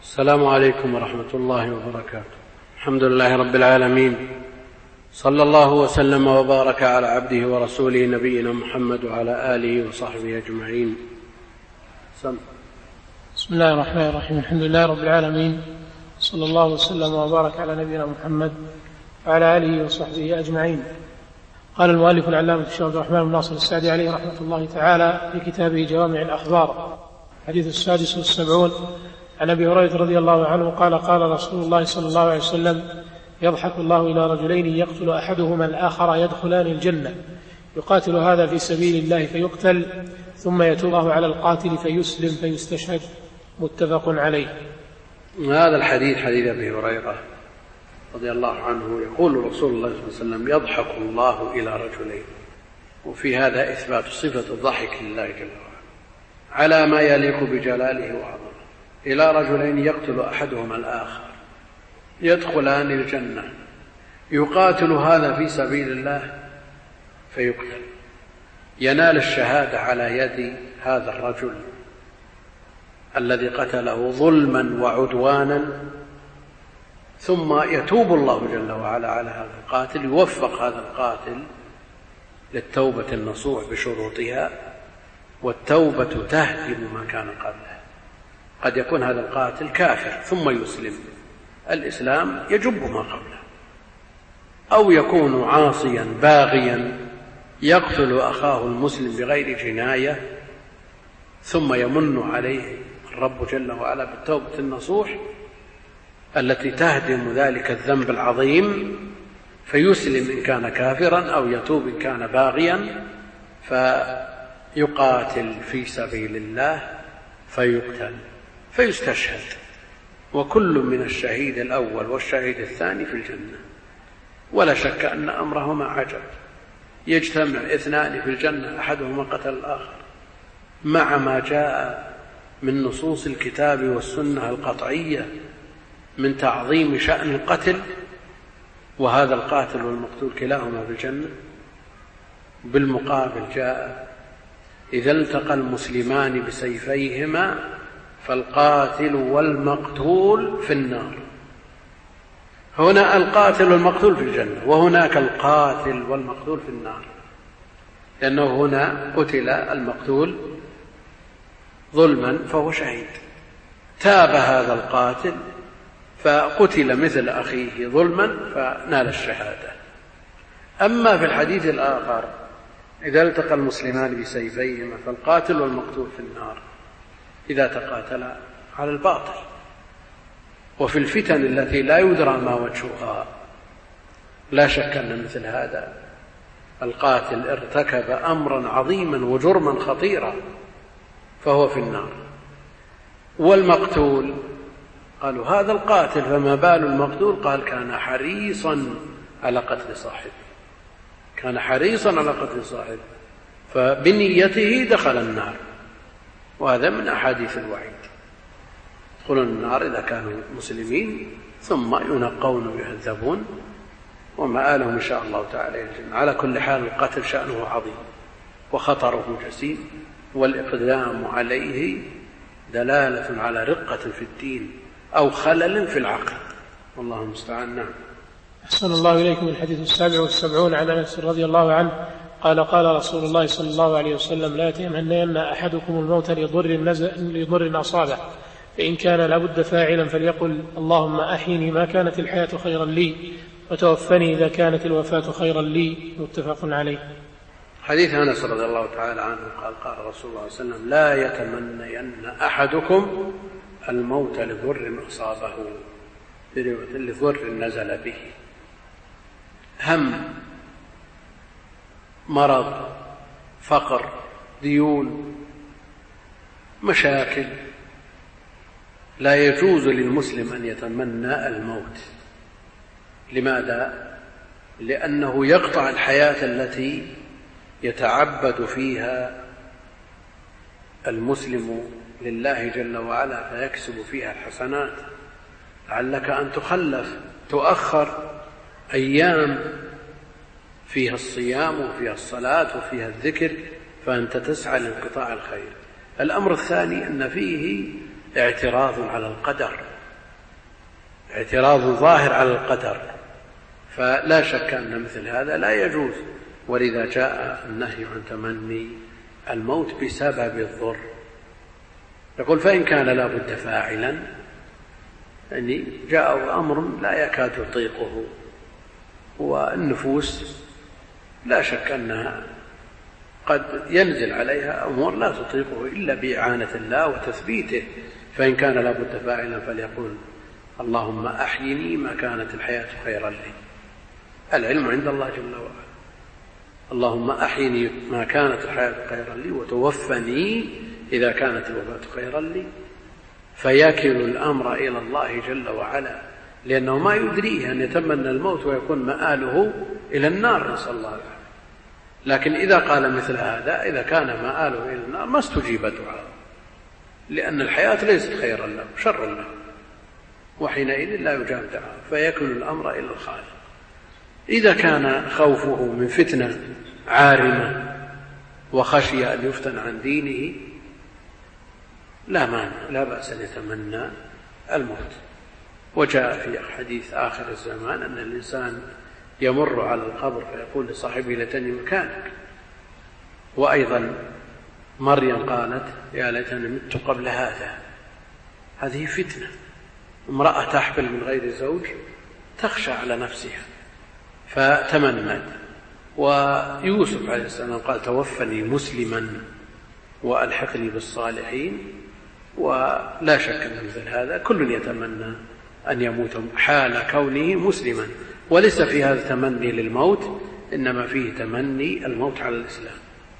السلام عليكم ورحمة الله وبركاته. الحمد لله رب العالمين، صلى الله وسلم وبارك على عبده ورسوله نبينا محمد وعلى آله وصحبه أجمعين. بسم الله الرحمن الرحيم. الحمد لله رب العالمين، صلى الله وسلم وبارك على نبينا محمد وعلى آله وصحبه أجمعين. قال المؤلف العلامة الشيخ عبد الرحمن بن ناصر السعدي عليه رحمة الله تعالى في كتابه جوامع الأخبار، الحديث 76 عن أبي هريرة رضي الله عنه قال: قال رسول الله صلى الله عليه وسلم: يضحك الله إلى رجلين يقتل أحدهما الآخر يدخلان الجنة، يقاتل هذا في سبيل الله فيقتل، ثم يتوب الله على القاتل فيسلم فيستشهد، متفق عليه. هذا الحديث حديث أبي هريرة رضي الله عنه، يقول رسول الله صلى الله عليه وسلم: يضحك الله إلى رجلين، وفي هذا إثبات صفة الضحك لله جل وعلا على ما يليق بجلاله وعظمه. إلى رجلين يقتل أحدهما الآخر يدخلان الجنة، يقاتل هذا في سبيل الله فيقتل، ينال الشهادة على يد هذا الرجل الذي قتله ظلما وعدوانا، ثم يتوب الله جل وعلا على هذا القاتل، يوفق هذا القاتل للتوبة النصوح بشروطها، والتوبة تهدم ما كان قبله. قد يكون هذا القاتل كافر ثم يسلم، الإسلام يجب ما قبله، أو يكون عاصيا باغيا يقتل أخاه المسلم بغير جناية، ثم يمن عليه الرب جل وعلا بالتوبة النصوح التي تهدم ذلك الذنب العظيم، فيسلم إن كان كافرا أو يتوب إن كان باغيا، فيقاتل في سبيل الله فيقتل فيستشهد. وكل من الشهيد الأول والشهيد الثاني في الجنة، ولا شك أن أمرهما عجب، يجتمع اثنان في الجنة أحدهما قتل الآخر، مع ما جاء من نصوص الكتاب والسنة القطعية من تعظيم شأن القتل، وهذا القاتل والمقتول كلاهما في الجنة. بالمقابل جاء: إذا التقى المسلمان بسيفيهما فالقاتل والمقتول في النار. هنا القاتل والمقتول في الجنة، وهناك القاتل والمقتول في النار، لأنه هنا قتل المقتول ظلما فهو شهيد، تاب هذا القاتل فقتل مثل أخيه ظلما فنال الشهادة. أما في الحديث الآخر: إذا التقى المسلمان بسيفيهما فالقاتل والمقتول في النار، إذا تقاتلا على الباطل وفي الفتن التي لا يدرى ما وجهها، لا شك أن مثل هذا القاتل ارتكب أمرا عظيما وجرما خطيرا فهو في النار. والمقتول قالوا: هذا القاتل فما بال المقتول؟ قال: كان حريصا على قتل صاحبه، كان حريصا على قتل صاحبه، فبنيته دخل النار. وهذا من أحاديث الوعيد، يدخلون النار إذا كانوا مسلمين ثم ينقون ويهذبون، ومآلهم إن شاء الله تعالى الجنة. على كل حال القتل شأنه عظيم وخطره جسيم، والإقدام عليه دلالة على رقة في الدين أو خلل في العقل، والله المستعان. نعم. أحسن الله إليكم. الحديث 77 عن أنس رضي الله عنه قال: قال رسول الله صلى الله عليه وسلم: لا يتمنين أحدكم الموت لضر أصابه، فإن كان لابد فاعلا فليقل: اللهم أحيني ما كانت الحياة خيرا لي، وتوفني إذا كانت الوفاة خيرا لي، متفق عليه. حديث أنس رضي الله تعالى عنه قال: قال رسول الله صلى الله عليه وسلم: لا يتمنين أحدكم الموت لضر أصابه، لضر نزل به، هم، مرض، فقر، ديون، مشاكل. لا يجوز للمسلم أن يتمنى الموت. لماذا؟ لأنه يقطع الحياة التي يتعبد فيها المسلم لله جل وعلا فيكسب فيها الحسنات. لعلك أن تخلف، تؤخر أيام فيها الصيام وفيها الصلاة وفيها الذكر، فأنت تسعى لانقطاع الخير. الأمر الثاني أن فيه اعتراض على القدر، اعتراض ظاهر على القدر، فلا شك أن مثل هذا لا يجوز. ولذا جاء النهي عن تمني الموت بسبب الضر. يقول فإن كان لا بد فاعلا، يعني جاء أمر لا يكاد يطيقه، والنفوس لا شك أنها قد ينزل عليها أمور لا تطيقه إلا بإعانة الله وتثبيته. فإن كان لا بد فاعلا فليقول اللهم أحيني ما كانت الحياة خيرا لي. العلم عند الله جل وعلا. اللهم أحيني ما كانت الحياة خيرا لي وتوفني إذا كانت الوفاة خيرا لي. فيكل الأمر إلى الله جل وعلا، لأنه ما يدريه أن يتمنى الموت ويكون مآله إلى النار، نسأل الله العافية. لكن إذا قال مثل هذا، إذا كان مآله إلى النار ما استجيب دعاءه، لأن الحياة ليست خيرا له، شرا له، وحينئذ لا يجاب دعاءه، فيكل الأمر إلى الخالق. إذا كان خوفه من فتنة عارمة وخشي أن يفتن عن دينه لا مانع، لا بأس أن يتمنى الموت. وجاء في حديث آخر الزمان أن الإنسان يمر على القبر فيقول لصاحبه ليتني مكانك. وأيضا مريم قالت يا ليتني مت قبل هذا. هذه فتنة، امرأة تحبل من غير زوج تخشى على نفسها فتمنت. ويوسف عليه السلام قال توفني مسلما وألحقني بالصالحين. ولا شك أن مثل هذا كل يتمنى أن يموت حال كونه مسلما، وليس في هذا تمني للموت، إنما فيه تمني الموت على الإسلام.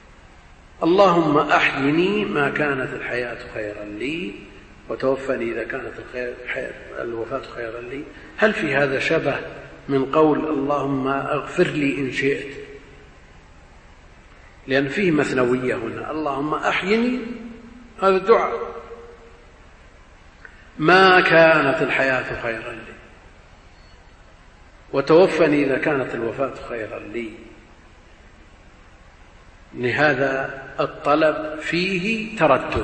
اللهم أحيني ما كانت الحياة خيرا لي وتوفني إذا كانت الوفاة خيرا لي. هل في هذا شبه من قول اللهم اغفر لي إن شئت؟ لأن فيه مثنوية هنا. اللهم أحيني هذا الدعاء، ما كانت الحياة خيرا لي، وتوفني إذا كانت الوفاة خيرا لي. لهذا الطلب فيه تردد،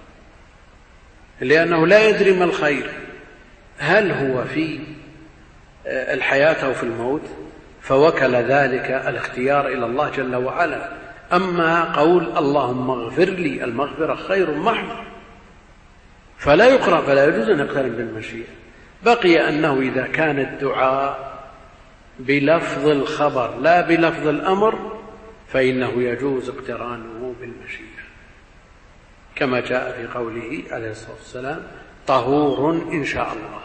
لأنه لا يدري ما الخير، هل هو في الحياة أو في الموت، فوكل ذلك الاختيار إلى الله جل وعلا. أما قول اللهم اغفر لي، المغفرة خير محض، فلا يقرأ، فلا يجوز أن يقترن بالمشيئة. بقي أنه إذا كان الدعاء بلفظ الخبر لا بلفظ الأمر فإنه يجوز اقترانه بالمشيئة، كما جاء في قوله عليه الصلاة والسلام طهور إن شاء الله،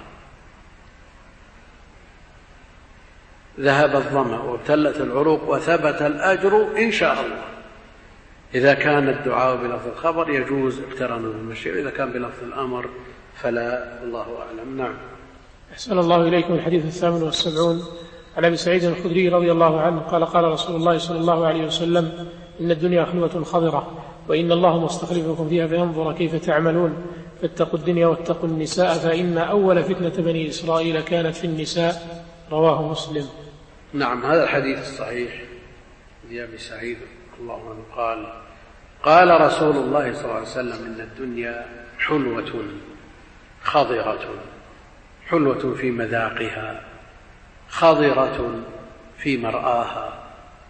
ذهب الظمأ وابتلت العروق وثبت الأجر إن شاء الله. إذا كان الدعاء بلفظ الخبر يجوز اقترانه بالمشيئة، إذا كان بلفظ الأمر فلا. الله أعلم. نعم. أحسن الله إليكم. الحديث 78 عن أبي سعيد الخدري رضي الله عنه قال قال رسول الله صلى الله عليه وسلم إن الدنيا خلوة خضرة، وإن الله مستخلفكم فيها فينظر كيف تعملون، فاتقوا الدنيا واتقوا النساء، فإن أول فتنة بني إسرائيل كانت في النساء. رواه مسلم. نعم. هذا الحديث الصحيح لأبي سعيد الله عنه قال قال رسول الله صلى الله عليه وسلم إن الدنيا حلوة خضرة، حلوة في مذاقها، خضرة في مرآها،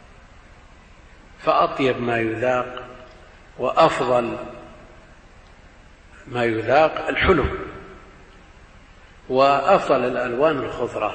فأطيب ما يذاق وأفضل ما يذاق الحلو، وأفضل الألوان الخضرة.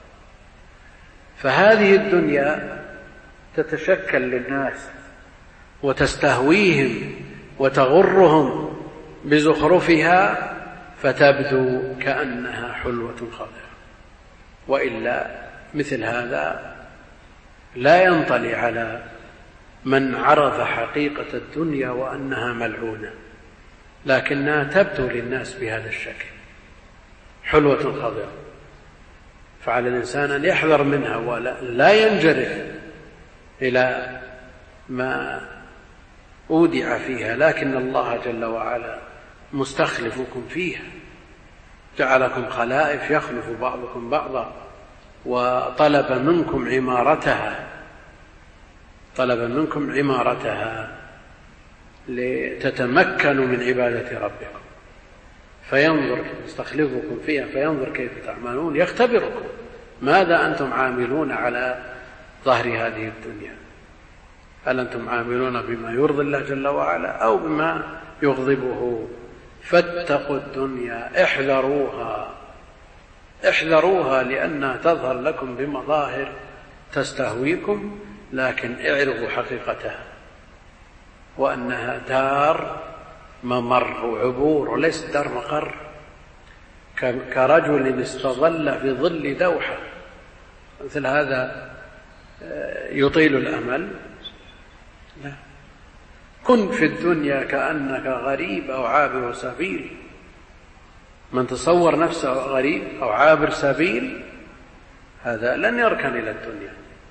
فهذه الدنيا تتشكل للناس وتستهويهم وتغرهم بزخرفها فتبدو كأنها حلوة خضرة، وإلا مثل هذا لا ينطلي على من عرف حقيقة الدنيا وأنها ملعونة، لكنها تبدو للناس بهذا الشكل حلوة خضرة. فعلى الإنسان أن يحذر منها ولا ينجرف إلى ما أودع فيها، لكن الله جل وعلا مستخلفكم فيها، جعلكم خلائف يخلف بعضكم بعضا، وطلب منكم عمارتها، طلب منكم عمارتها لتتمكنوا من عبادة ربكم. فينظر يستخلفكم فيها فينظر كيف تعملون، يختبركم ماذا أنتم عاملون على ظهر هذه الدنيا، هل أنتم عاملون بما يرضي الله جل وعلا أو بما يغضبه. فاتقوا الدنيا، احذروها لأنها تظهر لكم بمظاهر تستهويكم، لكن اعرفوا حقيقتها وأنها دار ممر وعبور وليست دار مقر. كرجل استظل في ظل دوحة، مثل هذا يطيل الأمل؟ لا. كن في الدنيا كأنك غريب أو عابر سبيل. من تصور نفسه غريب أو عابر سبيل هذا لن يركن إلى الدنيا.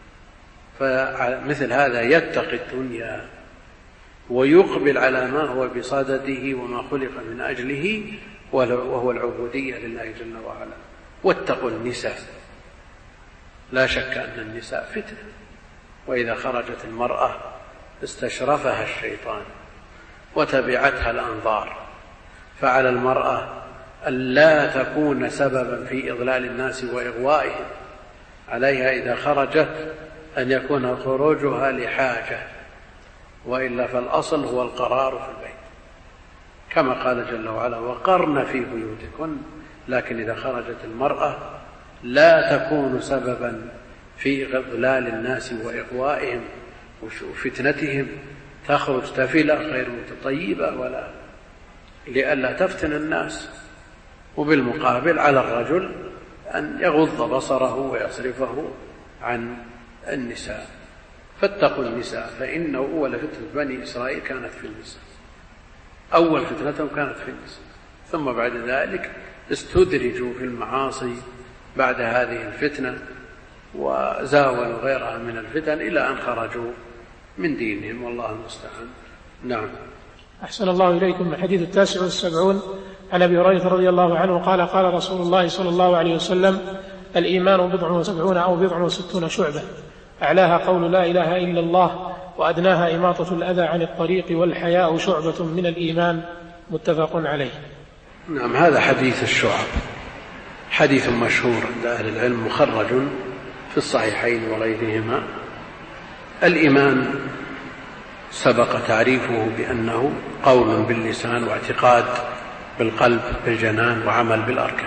فمثل هذا يتقي الدنيا ويقبل على ما هو بصدده وما خلق من أجله، وهو العبودية لله جل وعلا. واتقوا النساء، لا شك أن النساء فتنة، وإذا خرجت المرأة استشرفها الشيطان وتبعتها الأنظار، فعلى المرأة أن لا تكون سببا في إضلال الناس وإغوائهم، عليها إذا خرجت أن يكون خروجها لحاجة، وإلا فالأصل هو القرار في البيت، كما قال جل وعلا وقرن في بيوتكن. لكن إذا خرجت المرأة لا تكون سببا في إضلال الناس وإغوائهم وفتنتهم، تخرج تفلة غير متطيبة ولا لئلا تفتن الناس. وبالمقابل على الرجل أن يغض بصره ويصرفه عن النساء. فاتقوا النساء، فإنه أول فتنة بني إسرائيل كانت في النساء، أول فتنتهم كانت في النساء، ثم بعد ذلك استدرجوا في المعاصي بعد هذه الفتنة وزاولوا غيرها من الفتن إلى أن خرجوا من دينهم، والله المستعان. نعم. أحسن الله إليكم. الحديث 79 عن أبي هريرة رضي الله عنه قال قال رسول الله صلى الله عليه وسلم: الإيمان 70 أو 60 شعبة، أعلاها قول لا إله إلا الله، وأدناها إماطة الأذى عن الطريق، والحياء شعبة من الإيمان. متفق عليه. نعم. هذا حديث الشعب، حديث مشهور عند أهل العلم، مخرج في الصحيحين وغيرهما. الإيمان سبق تعريفه بأنه قول باللسان واعتقاد بالقلب بالجنان وعمل بالأركان،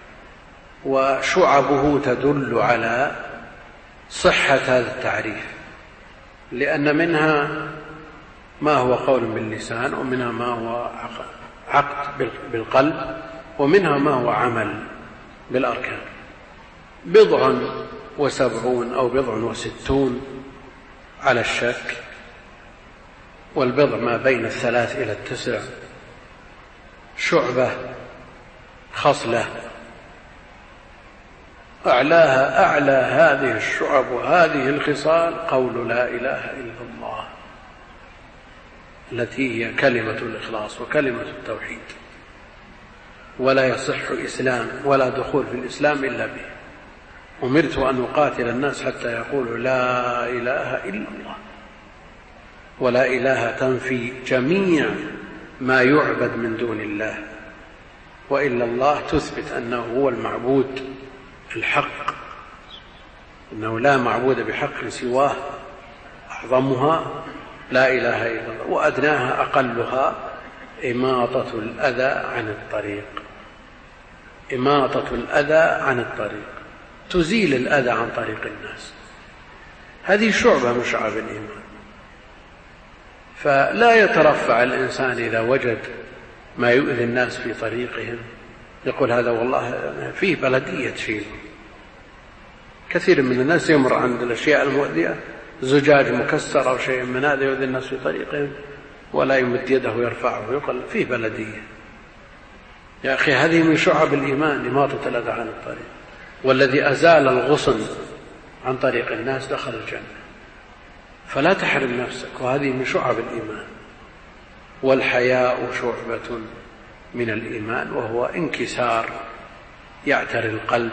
وشعبه تدل على صحة هذا التعريف، لأن منها ما هو قول باللسان، ومنها ما هو عقد بالقلب، ومنها ما هو عمل بالأركان. 70 أو 60 على الشك، والبضع ما بين 3 إلى 9. شعبة خصلة، أعلى هذه الشعب وهذه الخصال قول لا إله إلا الله، التي هي كلمة الإخلاص وكلمة التوحيد، ولا يصح إسلام ولا دخول في الإسلام إلا به. أمرت أن أقاتل الناس حتى يقولوا لا إله إلا الله. ولا إله تنفي جميع ما يعبد من دون الله، وإلا الله تثبت أنه هو المعبود الحق، أنه لا معبود بحق سواه، أعظمها لا إله إلا الله، وأدناها أقلها إماطة الأذى عن الطريق. إماطة الأذى عن الطريق، تزيل الأذى عن طريق الناس. هذه شعبة من شعب الإيمان. فلا يترفع الإنسان إذا وجد ما يؤذي الناس في طريقهم يقول هذا والله فيه بلدية تشيله. كثير من الناس يمر عند الأشياء المؤذية، زجاج مكسر أو شيء من هذا يؤذي الناس في طريقهم، ولا يمد يده ويرفعه ويقول فيه بلدية. يا أخي هذه من شعب الإيمان، إماطة الأذى عن الطريق. والذي أزال الغصن عن طريق الناس دخل الجنة. فلا تحرم نفسك، وهذه من شعب الإيمان. والحياء شعبة من الإيمان، وهو انكسار يعتري القلب،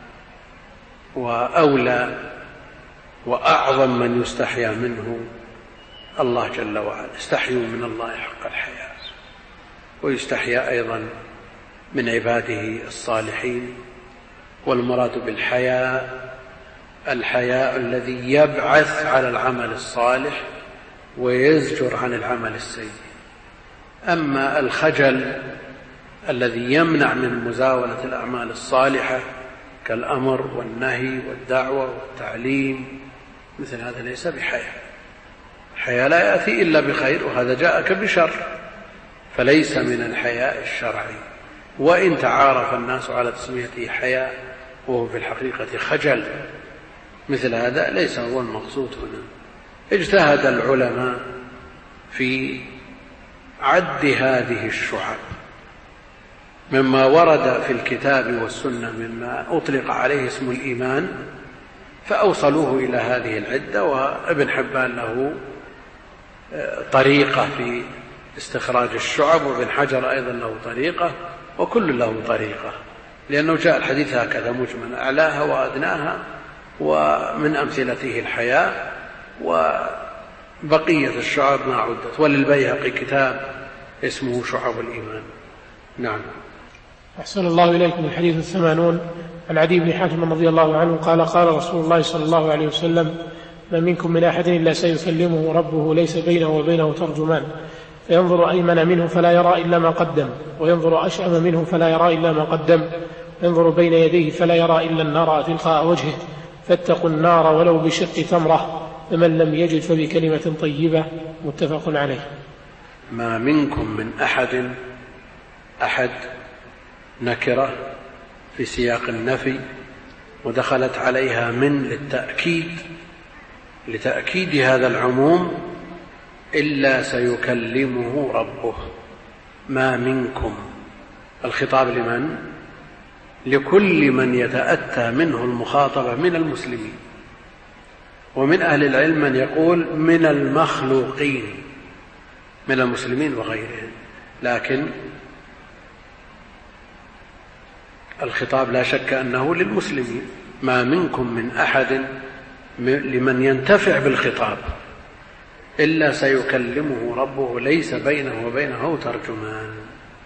وأولى وأعظم من يستحيا منه الله جل وعلا. استحيوا من الله حق الحياء، ويستحيا أيضا من عباده الصالحين. والمراد بالحياء الحياء الذي يبعث على العمل الصالح ويزجر عن العمل السيء. أما الخجل الذي يمنع من مزاولة الأعمال الصالحة كالأمر والنهي والدعوة والتعليم، مثل هذا ليس بحياء. الحياء لا يأتي إلا بخير، وهذا جاءك بشر، فليس من الحياء الشرعي. وإن تعارف الناس على تسميته حياء وهو في الحقيقة خجل، مثل هذا ليس هو المقصود هنا. اجتهد العلماء في عد هذه الشعب مما ورد في الكتاب والسنة مما أطلق عليه اسم الإيمان، فأوصلوه إلى هذه العدة. وابن حبان له طريقة في استخراج الشعب، وابن حجر أيضا له طريقة، وكل له طريقة، لأنه جاء الحديث هكذا مجمل أعلاها وأدناها، ومن أمثلته الحياء، وبقية الشعب ما عدت. وللبيهقي كتاب اسمه شعب الإيمان. نعم. أحسن الله إليكم. الحديث 80 عن عدي بن حاتم رضي الله عنه قال قال رسول الله صلى الله عليه وسلم: ما منكم من أحد إلا سيكلمه ربه ليس بينه وبينه ترجمان، فينظر أيمن منه فلا يرى إلا ما قدم، وينظر أشأم منه فلا يرى إلا ما قدم، وينظر بين يديه فلا يرى إلا النار تلقاء وجهه، فاتقوا النار ولو بشق تمرة، فمن لم يجد فبكلمة طيبة. متفق عليه. ما منكم من أحد نكرة في سياق النفي، ودخلت عليها من لتأكيد هذا العموم، إلا سيكلمه ربه. ما منكم، الخطاب لمن؟ لكل من يتأتى منه المخاطبة من المسلمين. ومن أهل العلم من يقول من المخلوقين، من المسلمين وغيرهم، لكن الخطاب لا شك أنه للمسلمين. ما منكم من أحد لمن ينتفع بالخطاب إلا سيكلمه ربه ليس بينه وبينه ترجمان.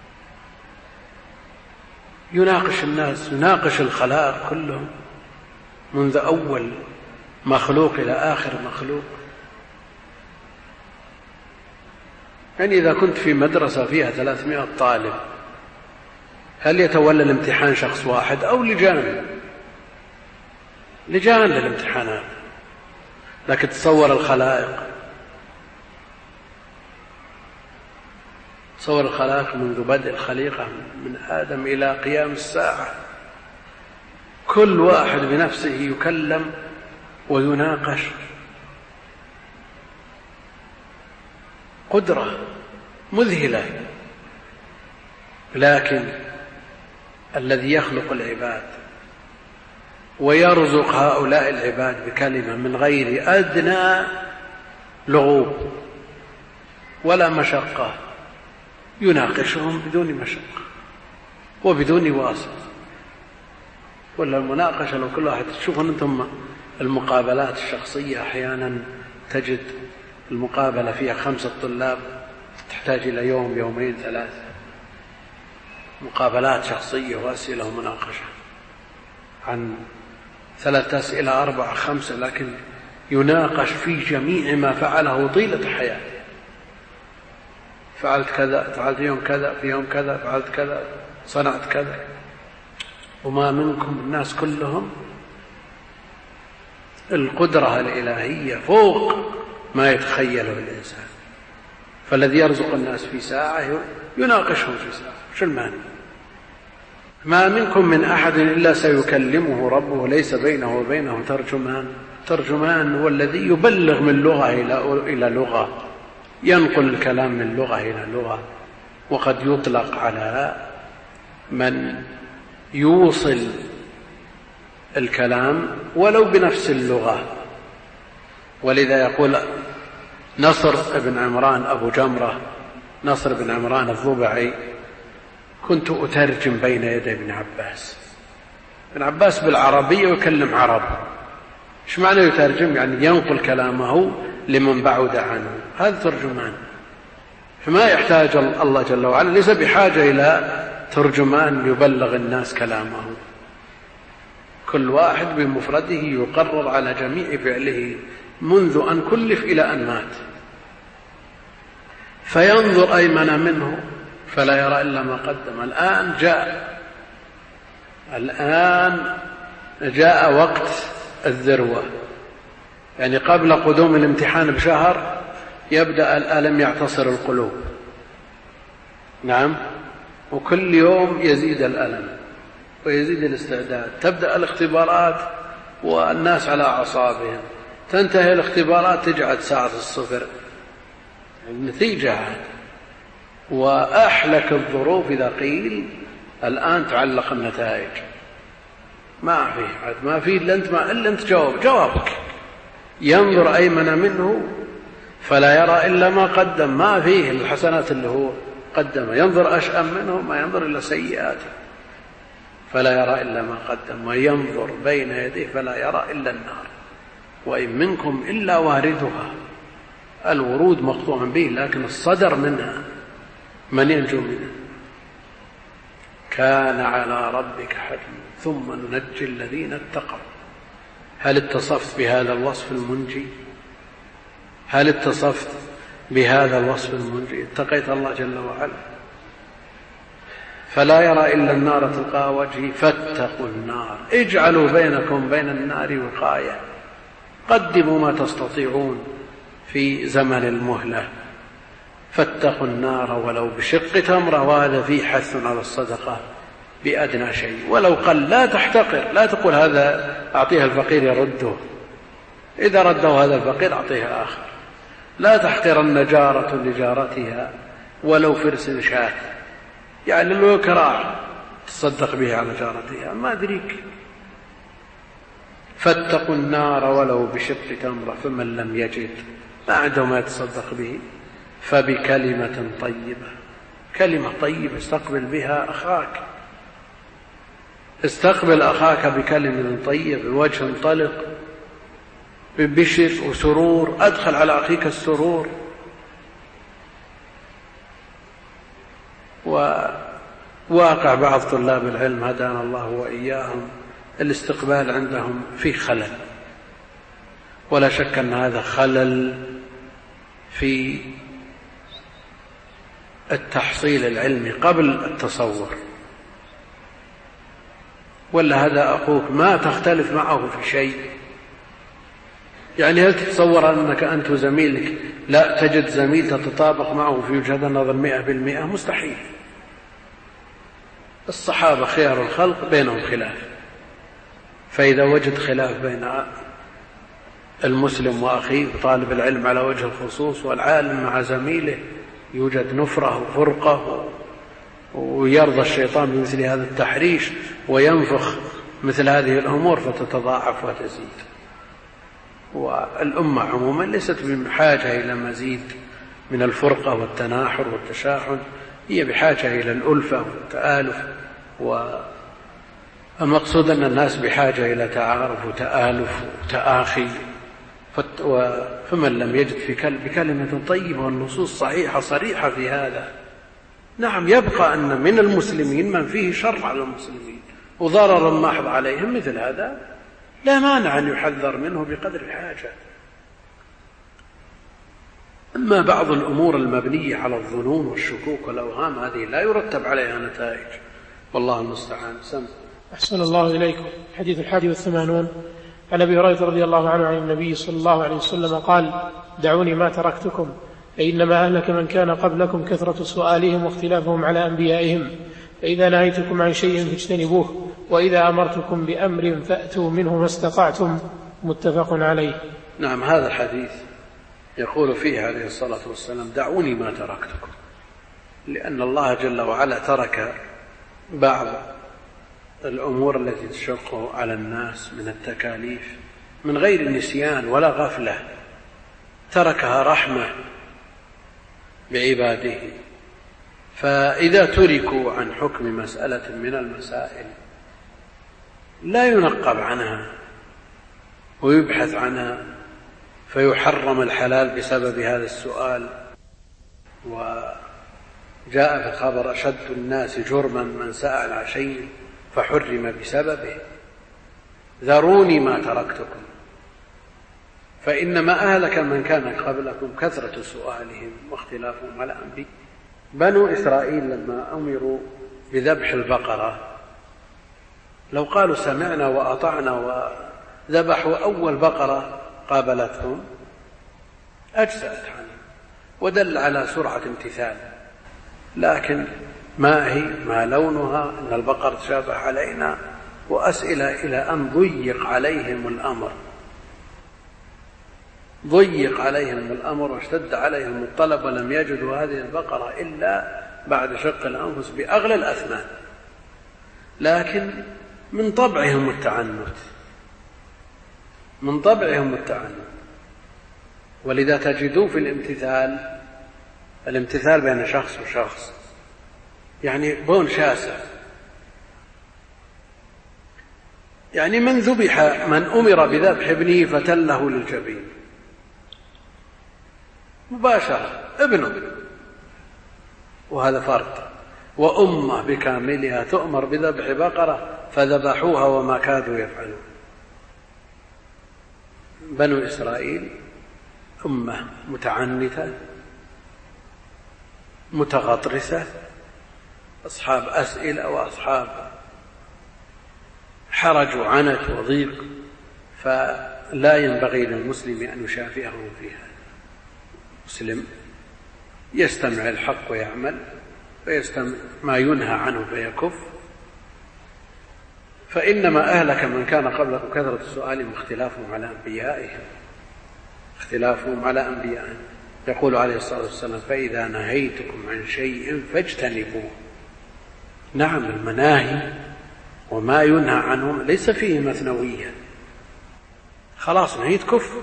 يناقش الناس، يناقش الخلائق كلهم منذ أول مخلوق إلى آخر مخلوق. يعني إذا كنت في مدرسة فيها 300 طالب، هل يتولى الامتحان شخص واحد أو لجان للامتحانات؟ لكن تصور الخلائق، تصور الخلائق منذ بدء الخليقة من آدم إلى قيام الساعة، كل واحد بنفسه يكلم ويناقش. قدرة مذهلة. لكن الذي يخلق العباد ويرزق هؤلاء العباد بكلمة من غير أدنى لغوب ولا مشقة، يناقشهم بدون مشقة وبدون واسطة. ولا المناقشة لو كل واحد تشوفون أنتم المقابلات الشخصية، أحيانا تجد المقابلة فيها 5 طلاب تحتاج إلى يوم يومين 3 مقابلات شخصية وأسئلة ومناقشة عن 3 أسئلة 4 5، لكن يناقش في جميع ما فعله طيلة حياته. فعلت كذا، فعلت يوم كذا، في يوم كذا، فعلت كذا، صنعت كذا. وما منكم، الناس كلهم القدرة الإلهية فوق ما يتخيله الإنسان. فالذي يرزق الناس في ساعة يناقشهم في ساعة. شو المعنى؟ ما منكم من أحد إلا سيكلمه ربه ليس بينه وبينه ترجمان. ترجمان هو الذي يبلغ من لغة إلى لغة، ينقل الكلام من لغة إلى لغة. وقد يطلق على من يوصل الكلام ولو بنفس اللغة. ولذا يقول نصر بن عمران أبو جمرة، نصر بن عمران الضبعي: كنت أترجم بين يدي ابن عباس. ابن عباس بالعربية ويكلم عرب. إيش معنى يترجم؟ يعني ينقل كلامه لمن بعد عنه. هذا ترجمان. فما يحتاج الله جل وعلا، ليس بحاجة إلى ترجمان يبلغ الناس كلامه، كل واحد بمفرده يقرر على جميع فعله منذ أن كلف إلى أن مات، فينظر أيمن منه فلا يرى إلا ما قدم. الآن جاء وقت الذروة، يعني قبل قدوم الامتحان بشهر يبدأ الألم يعتصر القلوب. نعم، وكل يوم يزيد الألم ويزيد الاستعداد. تبدأ الاختبارات والناس على أعصابهم، تنتهي الاختبارات تجعل ساعة الصفر. النتيجة هذا. وأحلك الظروف إذا قيل الآن تعلق النتائج، ما في إلا أنت جوابك. ينظر أيمن منه فلا يرى إلا ما قدم، ما فيه الحسنات اللي هو قدم. ينظر أشأم منه ما ينظر إلا سيئاته فلا يرى إلا ما قدم. وينظر بين يديه فلا يرى إلا النار، وإن منكم إلا واردها. الورود مقطوع به، لكن الصدر منها من ينجو منها. كان على ربك حتما ثم ننجي الذين اتقوا. هل اتصفت بهذا الوصف المنجي؟ هل اتصفت بهذا الوصف المنجي؟ اتقيت الله جل وعلا. فلا يرى إلا النار تلقاء وجهه فاتقوا النار. اجعلوا بينكم بين النار وقاية، قدموا ما تستطيعون في زمن المهلة. فاتقوا النار ولو بشق تمرة. وهذا فيه حث على الصدقة بأدنى شيء ولو قل. لا تحتقر، لا تقول هذا أعطيها الفقير يرده، إذا رده هذا الفقير أعطيها آخر. لا تحقرن جارة لجارتها ولو فرس شاة، يعني لو كراع تصدق به على جارتها، ما أدريك. فاتقوا النار ولو بشق تمرة. فمن لم يجد، ما عنده ما يتصدق به، فبكلمة طيبة. كلمة طيبة استقبل بها أخاك، استقبل أخاك بكلمة طيبة، بوجه طلق، ببشر وسرور. أدخل على أخيك السرور. وواقع بعض طلاب العلم هدانا الله وإياهم الاستقبال عندهم فيه خلل، ولا شك أن هذا خلل في التحصيل العلمي قبل التصور. ولا هذا أخوك ما تختلف معه في شيء، يعني هل تتصور أنك أنت وزميلك لا تجد زميل تتطابق معه في وجهة النظر 100%؟ مستحيل. الصحابة خيار الخلق بينهم خلاف، فإذا وجد خلاف بين المسلم وأخيه طالب العلم على وجه الخصوص والعالم مع زميله يوجد نفرة وفرقة، ويرضى الشيطان بمثل هذا التحريش وينفخ مثل هذه الأمور فتتضاعف وتزيد. والأمة عموما ليست بحاجة إلى مزيد من الفرقة والتناحر والتشاحن، هي بحاجة إلى الألفة والتآلف. والمقصود أن الناس بحاجة إلى تعارف وتآلف وتآخي. فمن لم يجد بكلمة طيبة، والنصوص صحيحة صريحة في هذا. نعم، يبقى أن من المسلمين من فيه شر على المسلمين وضرر محض عليهم، مثل هذا لا مانع أن يحذر منه بقدر الحاجة. أما بعض الأمور المبنية على الظنون والشكوك والأوهام هذه لا يرتب عليها نتائج، والله المستعان. أحسن الله إليكم. حديث 81 عن أبي هريرة رضي الله عنه عن النبي صلى الله عليه وسلم قال: دعوني ما تركتكم، فإنما أهلك من كان قبلكم كثرة سؤالهم واختلافهم على أنبيائهم، فإذا نهيتكم عن شيء فاجتنبوه، وإذا أمرتكم بأمر فأتوا منه ما استطعتم. متفق عليه. نعم، هذا الحديث يقول فيه عليه الصلاة والسلام: دعوني ما تركتكم، لأن الله جل وعلا ترك بعض الأمور التي تشق على الناس من التكاليف من غير نسيان ولا غفلة، تركها رحمة بعباده. فإذا تركوا عن حكم مسألة من المسائل لا ينقب عنها ويبحث عنها، فيحرم الحلال بسبب هذا السؤال جاء في الخبر: أشد الناس جرما من سأل عن شيء فحرم بسببه، ذروني ما تركتكم فإنما أهلك من كان قبلكم كثرة سؤالهم واختلافهم على أمري. بنو إسرائيل لما أمروا بذبح البقرة لو قالوا سمعنا وأطعنا وذبحوا أول بقرة قابلتهم أجزأت عنهم ودل على سرعة امتثال، لكن ما هي ما لونها إن البقر تشابه علينا، وأسئلة إلى أن ضيق عليهم الأمر، ضيق عليهم الأمر واشتد عليهم الطلب، ولم يجدوا هذه البقرة إلا بعد شق الأنفس بأغلى الأثمان. لكن من طبعهم التعنت، من طبعهم التعنت، ولذا تجدوا في الامتثال بين شخص وشخص يعني بون شاسع. يعني من ذبح، من أمر بذبح ابنه فتله للجبين مباشرة ابنه، وهذا فرد. وأمة بكاملها تؤمر بذبح بقرة فذبحوها وما كادوا يفعلون. بنو إسرائيل أمة متعنتة متغطرسة، أصحاب أسئلة وأصحاب حرج وعنت وضيق، فلا ينبغي للمسلم أن يشافئهم فيها. مسلم يستمع الحق ويعمل، ويستمع ما ينهى عنه فيكف. فإنما أهلك من كان قبلكم كثرة سؤالهم واختلافهم على أنبيائهم، اختلافهم على أنبيائهم. يقول عليه الصلاة والسلام: فإذا نهيتكم عن شيء فاجتنبوه. نعم، المناهي وما ينهى عنه ليس فيه مثنوية، خلاص نهيت كفر.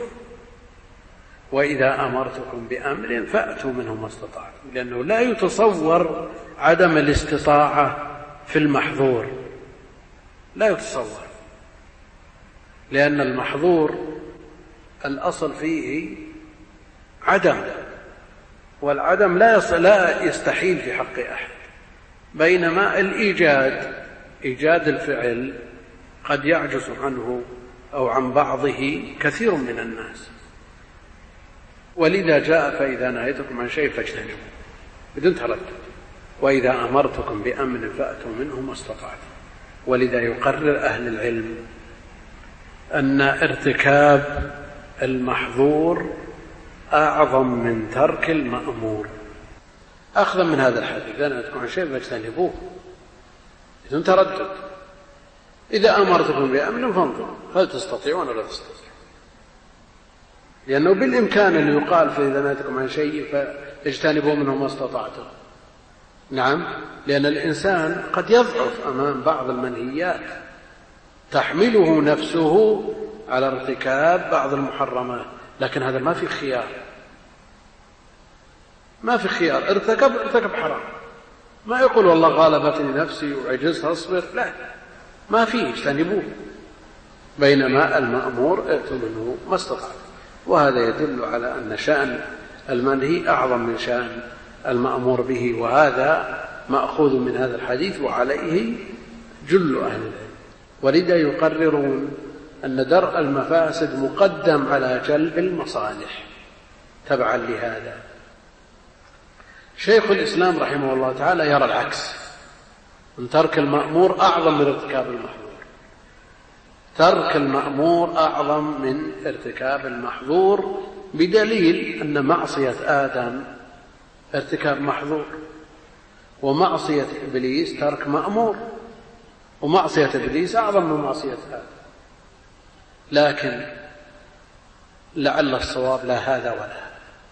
وإذا أمرتكم بأمر فأتوا منه ما استطعتم، لأنه لا يتصور عدم الاستطاعة في المحظور، لا يتصور، لأن المحظور الأصل فيه عدم، والعدم لا يستحيل في حق أحد، بينما إيجاد الفعل قد يعجز عنه أو عن بعضه كثير من الناس. ولذا جاء: فإذا نهيتكم عن شيء فاجتنبوه، بدون تردد. وإذا أمرتكم بأمر فأتوا منه ما استطعتم. ولذا يقرر أهل العلم أن ارتكاب المحظور أعظم من ترك المأمور، أخذا من هذا الحديث: إذا نهيتكم عن شيء فاجتنبوه، بدون تردد. إذا أمرتكم بأمر فانظروا هل تستطيعون ولا تستطيعون، لأنه بالإمكان أن يقال: فإذا نهيتكم عن شيء فاجتنبوا منه ما استطعتم. نعم، لأن الإنسان قد يضعف أمام بعض المنهيات، تحمله نفسه على ارتكاب بعض المحرمات، لكن هذا ما في خيار، ما في خيار. ارتكب حرام، ما يقول والله غالبتني نفسي وعجزت أصبر، لا، ما فيه، اجتنبوه. بينما المأمور ائتوا منه ما استطعتم. وهذا يدل على أن شأن المنهي أعظم من شأن المأمور به، وهذا مأخوذ من هذا الحديث وعليه جل أهل العلم. ولذا يقررون أن درء المفاسد مقدم على جلب المصالح تبعا لهذا. شيخ الإسلام رحمه الله تعالى يرى العكس، أن ترك المأمور أعظم من ارتكاب المحظور. ترك المأمور أعظم من ارتكاب المحظور، بدليل أن معصية آدم ارتكاب محظور، ومعصية إبليس ترك مأمور، ومعصية إبليس أعظم من معصية آدم. لكن لعل الصواب لا هذا ولا هذا،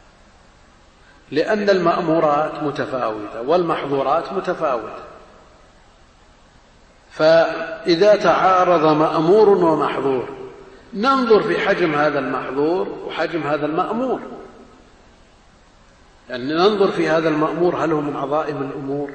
لأن المأمورات متفاوتة والمحظورات متفاوتة. فإذا تعارض مأمور ومحظور ننظر في حجم هذا المحظور وحجم هذا المأمور، يعني ننظر في هذا المأمور هل هو من عظائم الأمور،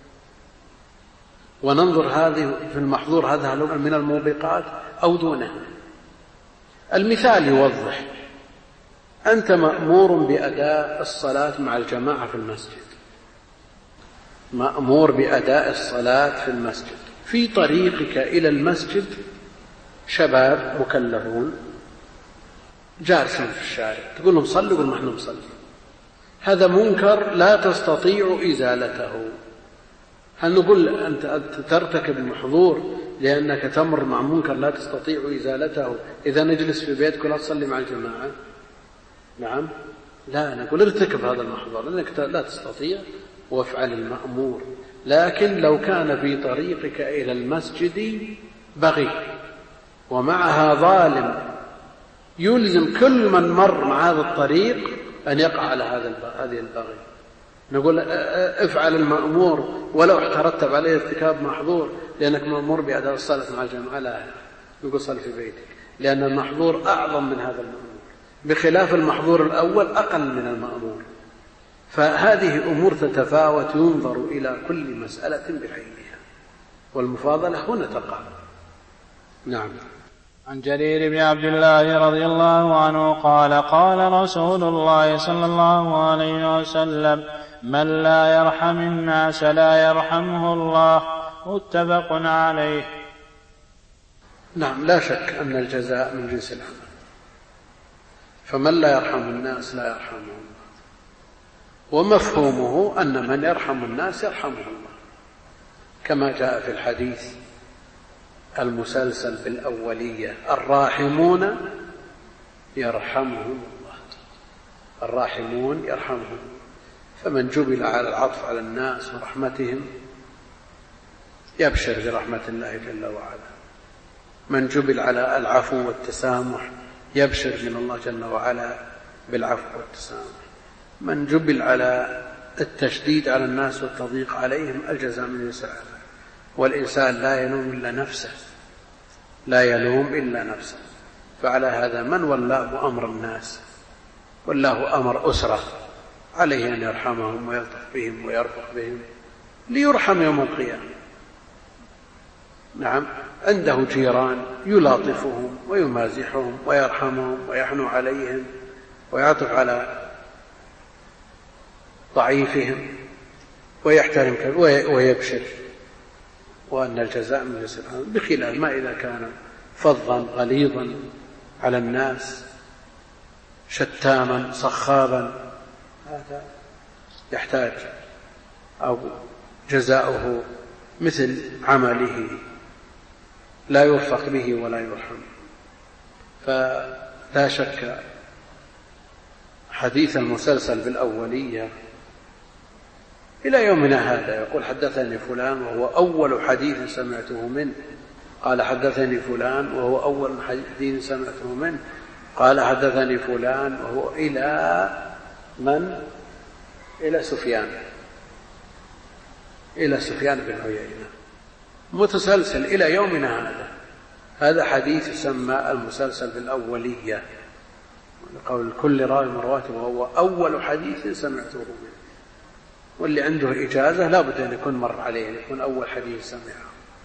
وننظر هذه في المحظور هذا هل هو من الموبقات أو دونه. المثال يوضح: أنت مأمور بأداء الصلاة مع الجماعة في المسجد، مأمور بأداء الصلاة في المسجد. في طريقك إلى المسجد شباب مكلفون جالسين في الشارع، تقول لهم صلوا، يقول ما احنا نصلي. هذا منكر لا تستطيع إزالته. هل نقول أنت ترتكب المحظور لأنك تمر مع منكر لا تستطيع إزالته إذا نجلس في بيتك ولا تصلي مع الجماعة؟ نعم، لا، نقول ارتكب هذا المحظور لأنك لا تستطيع وافعل المأمور. لكن لو كان في طريقك إلى المسجد بغي ومعها ظالم يلزم كل من مر مع هذا الطريق أن يقع على هذه البغي، نقول افعل المأمور ولو ترتب عليه ارتكاب محظور لأنك مأمور بأداء الصلاة مع الجماعة. لا، نقول صل في بيتك، لأن المحظور أعظم من هذا المأمور، بخلاف المحظور الأول أقل من المأمور. فهذه أمور تتفاوت، ينظر إلى كل مسألة بعينها، والمفاضلة هنا تقع. نعم. عن جرير بن عبد الله رضي الله عنه قال قال رسول الله صلى الله عليه وسلم: من لا يرحم الناس لا يرحمه الله. متفق عليه. نعم، لا شك أن الجزاء من جنس العمل، فمن لا يرحم الناس لا يرحمه الله، ومفهومه أن من يرحم الناس يرحمه الله، كما جاء في الحديث المسلسل بالأولية: الراحمون يرحمهم الله، الراحمون يرحمهم. فمن جبل على العطف على الناس ورحمتهم يبشر برحمة الله جل وعلا، من جبل على العفو والتسامح يبشر من الله جل وعلا بالعفو والتسامح، من جبل على التشديد على الناس والتضييق عليهم الجزاء من جنس العمل. والإنسان لا يلوم إلا نفسه، لا يلوم إلا نفسه. فعلى هذا من ولاه أمر الناس، ولاه أمر أسرة، عليه أن يرحمهم ويلطف بهم ويرفق بهم ليرحم يوم القيامة. نعم، عنده جيران يلاطفهم ويمازحهم ويرحمهم ويحنو عليهم ويعطف على ضعيفهم ويحترم ويبشر، وأن الجزاء من جنس العمل، بخلاف ما إذا كان فظا غليظا على الناس شتاما صخابا، هذا يحتاج أو جزاؤه مثل عمله لا يرفق به ولا يرحم. فلا شك حديث المسلسل بالأولية إلى يومنا هذا يقول: حدثني فلان وهو أول حديث سمعته منه، قال حدثني فلان وهو أول حديث سمعته منه، قال حدثني فلان وهو إلى من؟ إلى سفيان بن عيينة، متسلسل إلى يومنا هذا. هذا حديث يسمى المسلسل بالأولية، قول كل راوي من رواته وهو أول حديث سمعته منه. واللي عنده إجازة لا بد أن يكون مر عليه، أن يكون أول حديث سمعه.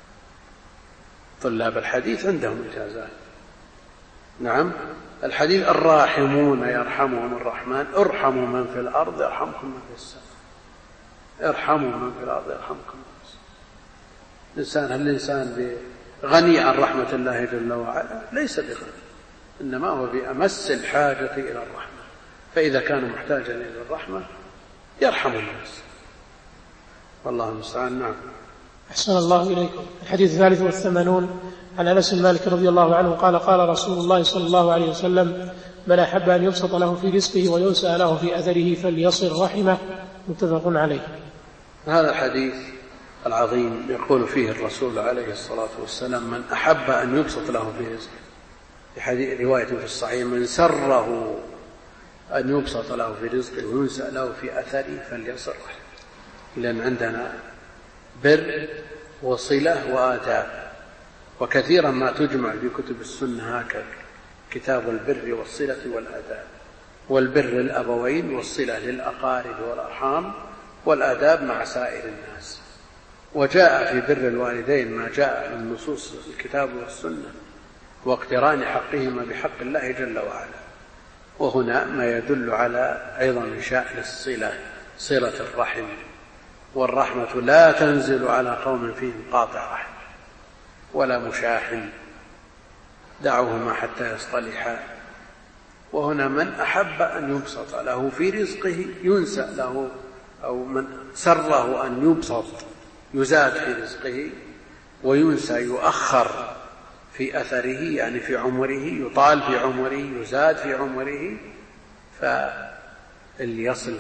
طلاب الحديث عندهم إجازات. نعم، الحديث: الراحمون يرحمهم الرحمن، ارحموا من في الأرض يرحمكم من في السماء، ارحموا من في الأرض يرحمكم من في السماء. الإنسان غني عن رحمة الله جل وعلا؟ ليس بغني، إنما هو بأمس الحاجة إلى الرحمة، فإذا كان محتاجا إلى الرحمة يرحم الناس، والله المستعان. نعم. أحسن الله إليكم. الحديث 83 عن أنس بن مالك رضي الله عنه قال: قال رسول الله صلى الله عليه وسلم: من أحب أن يبسط له في رزقه ويوسع له في أثره فليصل رحمه. متفق عليه. هذا الحديث العظيم يقول فيه الرسول عليه الصلاة والسلام: من أحب أن يبسط له في رزقه، في حديث رواية في الصحيح: من سره أن يبسط له في رزقه وينسأ له في أثره فليصل رحمه. لأن عندنا بر وصلة وآداب، وكثيرا ما تجمع في كتب السنة هكذا: كتاب البر والصلة والآداب، والبر الأبوين والصلة للأقارب والأرحام، والآداب مع سائر الناس. وجاء في بر الوالدين ما جاء من نصوص الكتاب والسنة، واقتران حقهما بحق الله جل وعلا. وهنا ما يدل على عظم شأن الصلة، صلة الرحم، والرحمة لا تنزل على قوم فيهم قاطع رحم ولا مشاحن، دعوهما حتى يصطلحا. وهنا من أحب أن يبسط له في رزقه ينسأ له، أو من سره أن يبسط يزاد في رزقه وينسى يؤخر في أثره، يعني في عمره، يطال في عمره يزاد في عمره، فليصل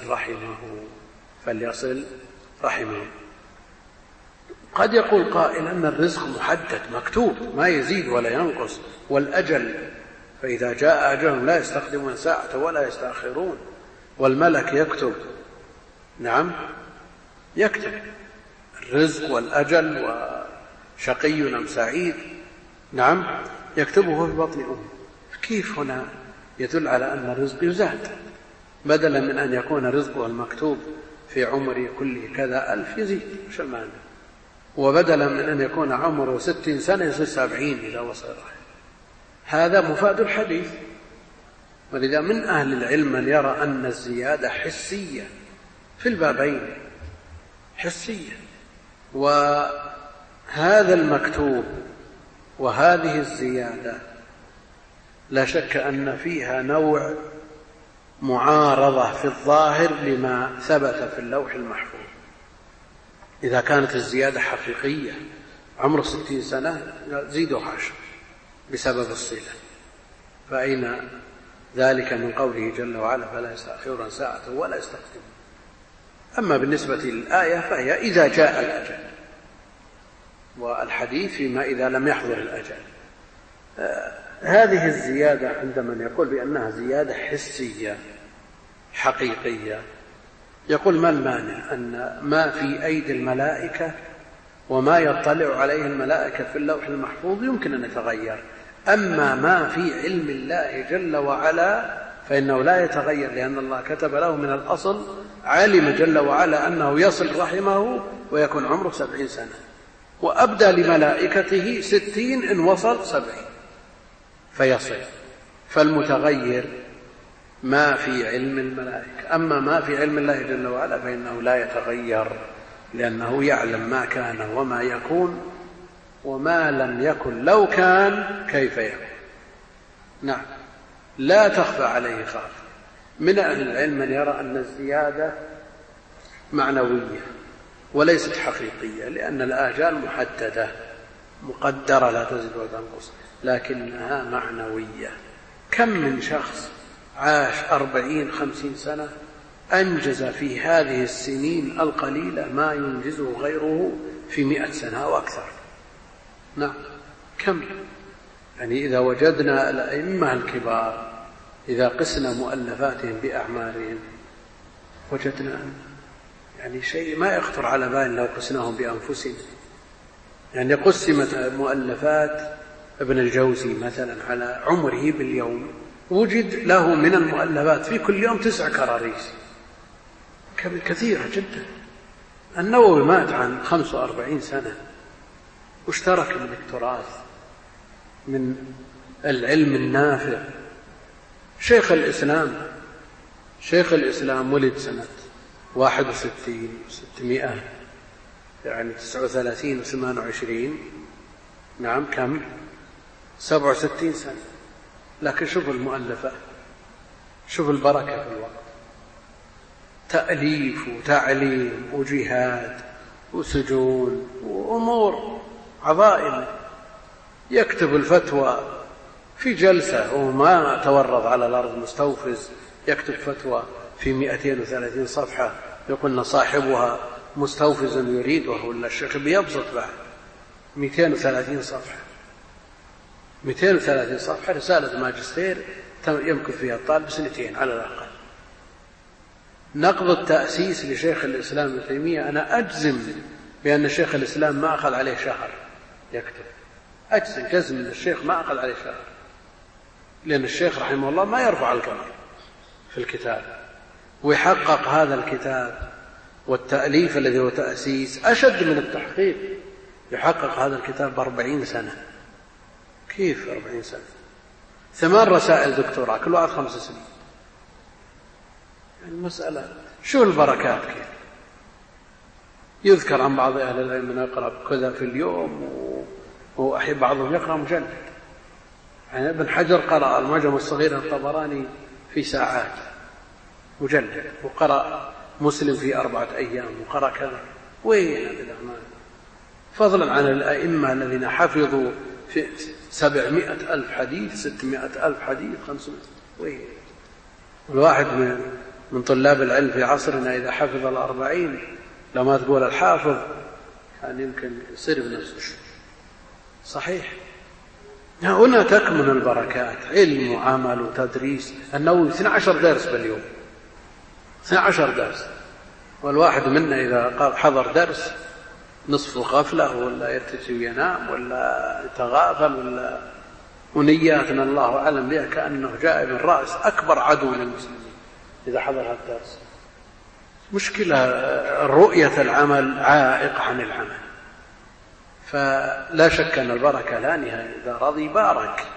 رحمه. قد يقول قائل أن الرزق محدد مكتوب ما يزيد ولا ينقص، والأجل فإذا جاء أجلهم لا يستقدمون ساعة ولا يستأخرون، والملك يكتب، نعم يكتب الرزق والأجل وشقي أم سعيد، نعم يكتبه في بطن أمه. كيف هنا يدل على أن الرزق يزاد، بدلا من أن يكون رزقه المكتوب في عمره كله كذا 1000 يزيد، شو المعنى؟ وبدلا من أن يكون عمره 60 سنة يصير 70 إذا وصل. هذا مفاد الحديث. ولذا من أهل العلم من يرى أن الزيادة حسية في البابين، حسية، وهذا المكتوب وهذه الزيادة لا شك أن فيها نوع معارضة في الظاهر لما ثبت في اللوح المحفوظ. إذا كانت الزيادة حقيقية، عمره 60 سنة زيده 10 بسبب الصلة، فأين ذلك من قوله جل وعلا فلا يستأخرون ساعة ولا يستقدمون؟ أما بالنسبة للآية فهي إذا جاء الأجل، والحديث فيما إذا لم يحضر الأجل. هذه الزيادة عند من يقول بأنها زيادة حسية حقيقية، يقول ما المانع أن ما في أيدي الملائكة وما يطلع عليه الملائكة في اللوح المحفوظ يمكن أن يتغير، أما ما في علم الله جل وعلا فإنه لا يتغير، لأن الله كتب له من الأصل، علم جل وعلا أنه يصل رحمه ويكون عمره 70 سنة، وأبدى لملائكته 60 إن وصل 70 فيصل. فالمتغير ما في علم الملائكة، أما ما في علم الله جل وعلا فإنه لا يتغير، لأنه يعلم ما كان وما يكون، وما لم يكن لو كان كيف يكون. نعم، لا تخفى عليه خافة. من أهل العلم من يرى أن الزيادة معنوية وليست حقيقية، لأن الآجال محددة مقدرة لا تزيد ولا تنقص، لكنها معنوية. كم من شخص عاش 40-50 سنة أنجز في هذه السنين القليلة ما ينجزه غيره في 100 سنة أو أكثر. نعم، كم؟ يعني إذا وجدنا الأئمة الكبار إذا قسنا مؤلفاتهم بأعمارهم وجدنا يعني شيء ما يخطر على بال لو قسناهم بأنفسنا. يعني قسمت مؤلفات ابن الجوزي مثلا على عمره باليوم، وجد له من المؤلفات في كل يوم 9 كراريس، كثيرة جدا. النووي مات عن 45 سنة واشترك من التراث من العلم النافع. شيخ الإسلام ولد سنة 61 و600، يعني 39 و28، نعم كم؟ 67 سنة. لكن شوف المؤلفات، شوف البركة في الوقت، تأليف وتعليم وجهاد وسجون وأمور عظائم. يكتب الفتوى في جلسة وما تورط على الأرض مستوفز، يكتب فتوى في 230 صفحة، يقولنا صاحبها مستوفز يريد، ولا الشيخ بيبسط بعد 230 صفحة. 230 صفحة رسالة ماجستير يمكث فيها الطالب 2 على الأقل. نقض التأسيس لشيخ الإسلام ابن تيمية أنا أجزم بأن شيخ الإسلام ما أخذ عليه شهر يكتب، جزم أن الشيخ ما أخذ عليه شهر، لأن الشيخ رحمه الله ما يرفع القلم في الكتاب، ويحقق هذا الكتاب والتأليف الذي هو تأسيس أشد من التحقيق. يحقق هذا الكتاب ب40 سنة. كيف 40 سنة؟ 8 رسائل دكتوراه كل واحد 5 سنين. المسألة شو البركات كيف؟ يذكر عن بعض أهل العلم أنه يقرأ كذا في اليوم، وبعضهم يقرأ مجلد. يعني ابن حجر قرأ المعجم الصغير الطبراني في ساعات مجلد، وقرأ مسلم في 4 أيام، وقرأ كذا. وين هذه الأعمال؟ فضلا عن الأئمة الذين حفظوا في 700,000 حديث، 600,000 حديث، 500. وين الواحد من طلاب العلم في عصرنا إذا حفظ 40 لما تقول الحافظ كان يمكن يصير بنفسه. صحيح. هنا تكمن البركات، علم وعمل وتدريس. النووي 12 درس باليوم، 12 درس، والواحد منا إذا حضر درس نصف غفلة، ولا يرتجي وينام، ولا يتغافل، ولا ونياتنا الله أعلم بها كأنه جاء من رأس أكبر عدو للمسلمين إذا حضر هذا الدرس. مشكلة رؤية العمل عائق عن العمل. فلا شك أن البركة لا نهاية، إذا رضي بارك.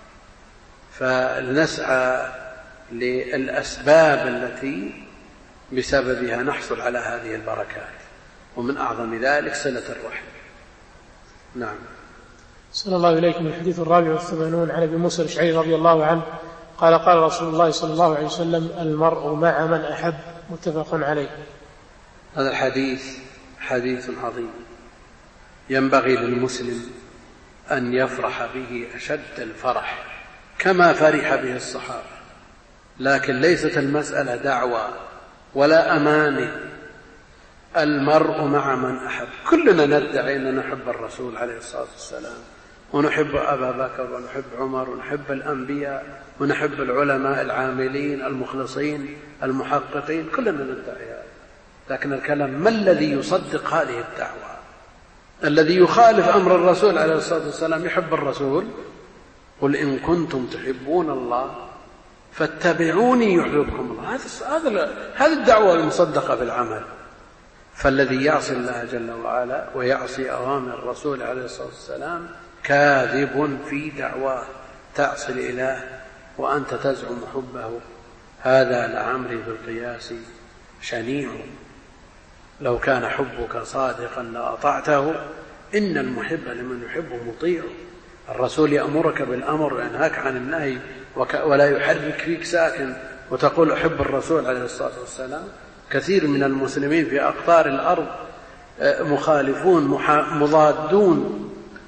فلنسعى للأسباب التي بسببها نحصل على هذه البركات، ومن أعظم ذلك صلة الرحم. نعم. صلى الله إليكم. الحديث 84 عن أبي موسى الأشعري رضي الله عنه قال قال رسول الله صلى الله عليه وسلم: المرء مع من أحب. متفق عليه. هذا الحديث حديث عظيم، ينبغي للمسلم أن يفرح به أشد الفرح كما فرح به الصحابة. لكن ليست المسألة دعوة ولا أماني. المرء مع من أحب. كلنا ندعي أن نحب الرسول عليه الصلاة والسلام، ونحب أبا بكر، ونحب عمر، ونحب الأنبياء، ونحب العلماء العاملين المخلصين المحققين. كلنا ندعي هذا. لكن الكلام: ما الذي يصدق هذه الدعوة؟ الذي يخالف أمر الرسول عليه الصلاة والسلام يحب الرسول. قل إن كنتم تحبون الله فاتبعوني يحببكم الله. هذه الدعوة المصدقة بالعمل. فالذي يعصي الله جل وعلا ويعصي أوامر الرسول عليه الصلاة والسلام كاذب في دعواه. تعصي الإله وأنت تزعم حبه، هذا لعمري بالقياس شنيع. لو كان حبك صادقا لأطعته، إن المحب لمن يحبه مطيع. الرسول يأمرك بالأمر وينهاك عن النهي، ولا يحرك فيك ساكن وتقول أحب الرسول عليه الصلاة والسلام. كثير من المسلمين في أقطار الأرض مخالفون مضادون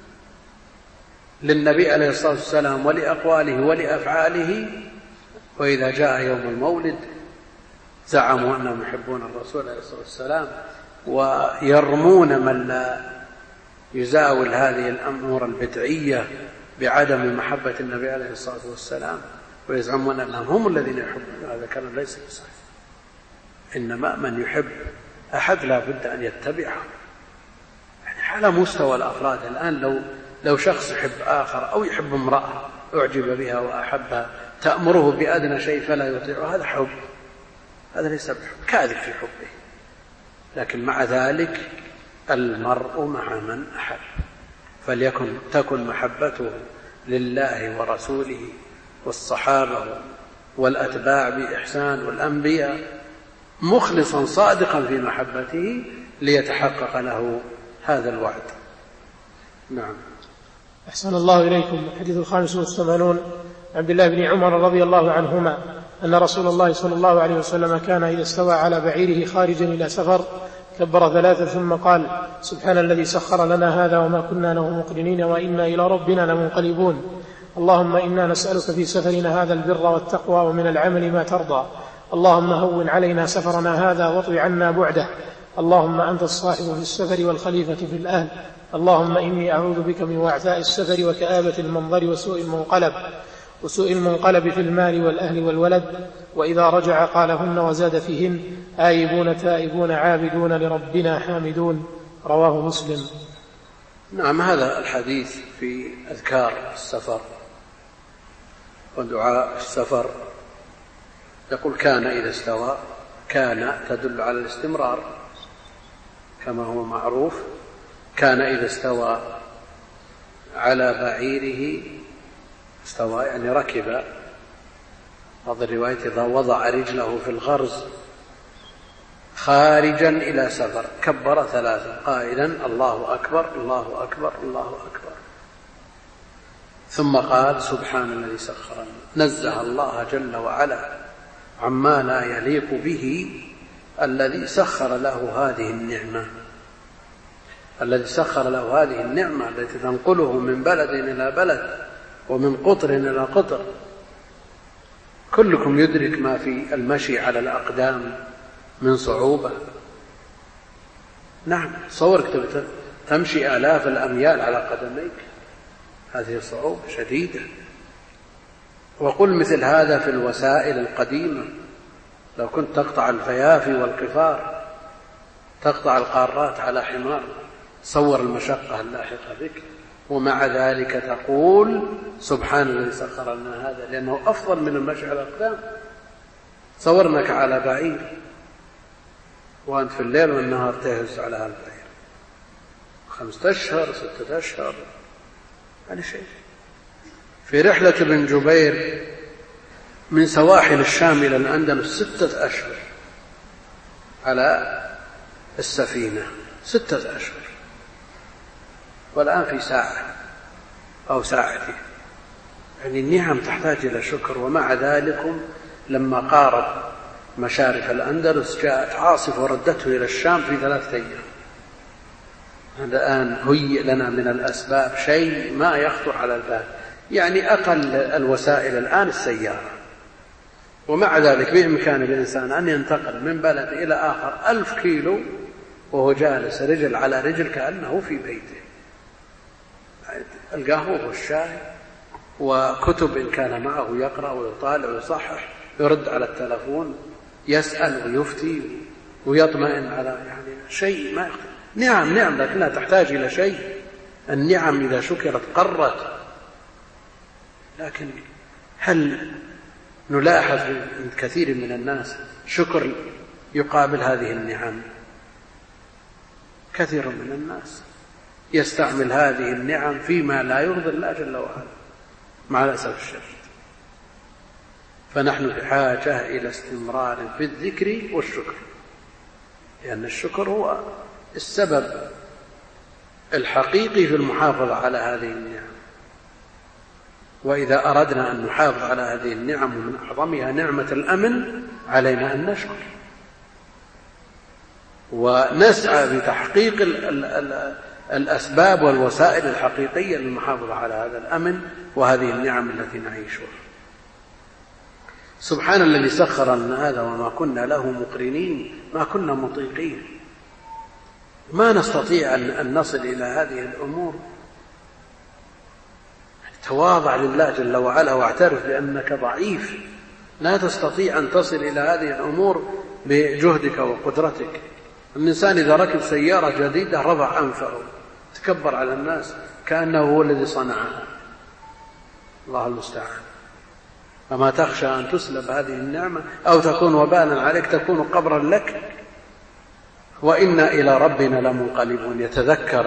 للنبي عليه الصلاة والسلام ولأقواله ولأفعاله، وإذا جاء يوم المولد زعموا أنهم يحبون الرسول عليه الصلاة والسلام، ويرمون من لا يزاول هذه الأمور البدعية بعدم محبة النبي عليه الصلاة والسلام، ويزعمون أنهم هم الذين يحبون. هذا كلام ليس بصحيح. إنما من يحب أحد لا بد أن يتبعه. يعني على مستوى الأفراد الآن، لو شخص يحب آخر أو يحب امرأة أعجب بها وأحبها، تأمره بأدنى شيء فلا يطيعه، هذا حب، هذا ليس بحب، كاذب في حبه. لكن مع ذلك المرء مع من أحب، تكن محبته لله ورسوله والصحابة والأتباع بإحسان والأنبياء، مخلصا صادقا في محبته ليتحقق له هذا الوعد. نعم. أحسن الله إليكم. الحديث 85 عبد الله بن عمر رضي الله عنهما أن رسول الله صلى الله عليه وسلم كان إذا استوى على بعيره خارجا إلى سفر كبر 3 ثم قال: سبحان الذي سخر لنا هذا وما كنا له مقرنين وإنا إلى ربنا لمنقلبون. اللهم إنا نسألك في سفرنا هذا البر والتقوى ومن العمل ما ترضى. اللهم هون علينا سفرنا هذا واطوي عنا بعده. اللهم أنت الصاحب في السفر والخليفة في الأهل. اللهم إني أعوذ بك من وعثاء السفر وكآبة المنظر وسوء المنقلب في المال والأهل والولد. وإذا رجع قالهن وزاد فيهن: آيبون تائبون عابدون لربنا حامدون. رواه مسلم. نعم. هذا الحديث في أذكار السفر ودعاء السفر. يقول: كان إذا استوى. كان تدل على الاستمرار كما هو معروف. كان إذا استوى على بعيره، استوى يعني ركب. هذا الرواية إذا وضع رجله في الغرز خارجا إلى سفر كبر 3 قائلا الله أكبر الله أكبر الله أكبر، ثم قال سبحان الذي سخر لنا، نزه الله جل وعلا عما لا يليق به الذي سخر له هذه النعمة، الذي سخر له هذه النعمة التي تنقله من بلد إلى بلد ومن قطر إلى قطر. كلكم يدرك ما في المشي على الأقدام من صعوبة. نعم، تصورك تمشي آلاف الأميال على قدميك، هذه صعوبة شديدة. وقل مثل هذا في الوسائل القديمة، لو كنت تقطع الفيافي والقفار، تقطع القارات على حمار، تصور المشقة اللاحقة بك، ومع ذلك تقول سبحان الذي سخر لنا هذا، لأنه أفضل من المشي على الأقدام. تصور أنك على بعير وأنت في الليل والنهار تهز على هذا البعير 5 أشهر 6 أشهر، يعني شيء. في رحلة ابن جبير من سواحل الشام إلى الأندلس 6 أشهر على السفينة، 6 أشهر، والآن في ساعة أو ساعتين. يعني النعم تحتاج إلى شكر. ومع ذلك لما قارب مشارف الأندلس جاءت عاصفة وردته إلى الشام في 3 أيام. هذا الآن هيئ لنا من الأسباب شيء ما يخطر على البال، يعني أقل الوسائل الآن السيارة، ومع ذلك بإمكان الإنسان أن ينتقل من بلد إلى آخر 1000 كيلو وهو جالس رجل على رجل كأنه في بيته. القهوة والشاي وكتب إن كان معه يقرأ ويطالع ويصحح، يرد على التلفون، يسأل ويفتي ويطمئن على يعني شيء ما يخطر. نعم لكنها تحتاج إلى شيء. النعم إذا شكرت قرت، لكن هل نلاحظ عند كثير من الناس شكر يقابل هذه النعم؟ كثير من الناس يستعمل هذه النعم فيما لا يرضي الله جل وعلا مع الأسف الشديد. فنحن بحاجة إلى استمرار في الذكر والشكر، لأن الشكر هو السبب الحقيقي في المحافظة على هذه النعم. وإذا أردنا أن نحافظ على هذه النعم، ومن أعظمها نعمة الأمن، علينا أن نشكر ونسعى بتحقيق الأسباب والوسائل الحقيقية للمحافظة على هذا الأمن وهذه النعم التي نعيشها. سبحان الذي سخر لنا هذا وما كنا له مقرنين، ما كنا مطيقين، ما نستطيع أن نصل إلى هذه الأمور. تواضع لله جل وعلا واعترف بأنك ضعيف، لا تستطيع أن تصل إلى هذه الأمور بجهدك وقدرتك. الإنسان إذا ركب سيارة جديدة رفع أنفه، تكبر على الناس كأنه هو الذي صنعها. الله المستعان. فما تخشى أن تسلب هذه النعمة أو تكون وبالا عليك، تكون قبرا لك. وإنا إلى ربنا لمنقلبون. يتذكر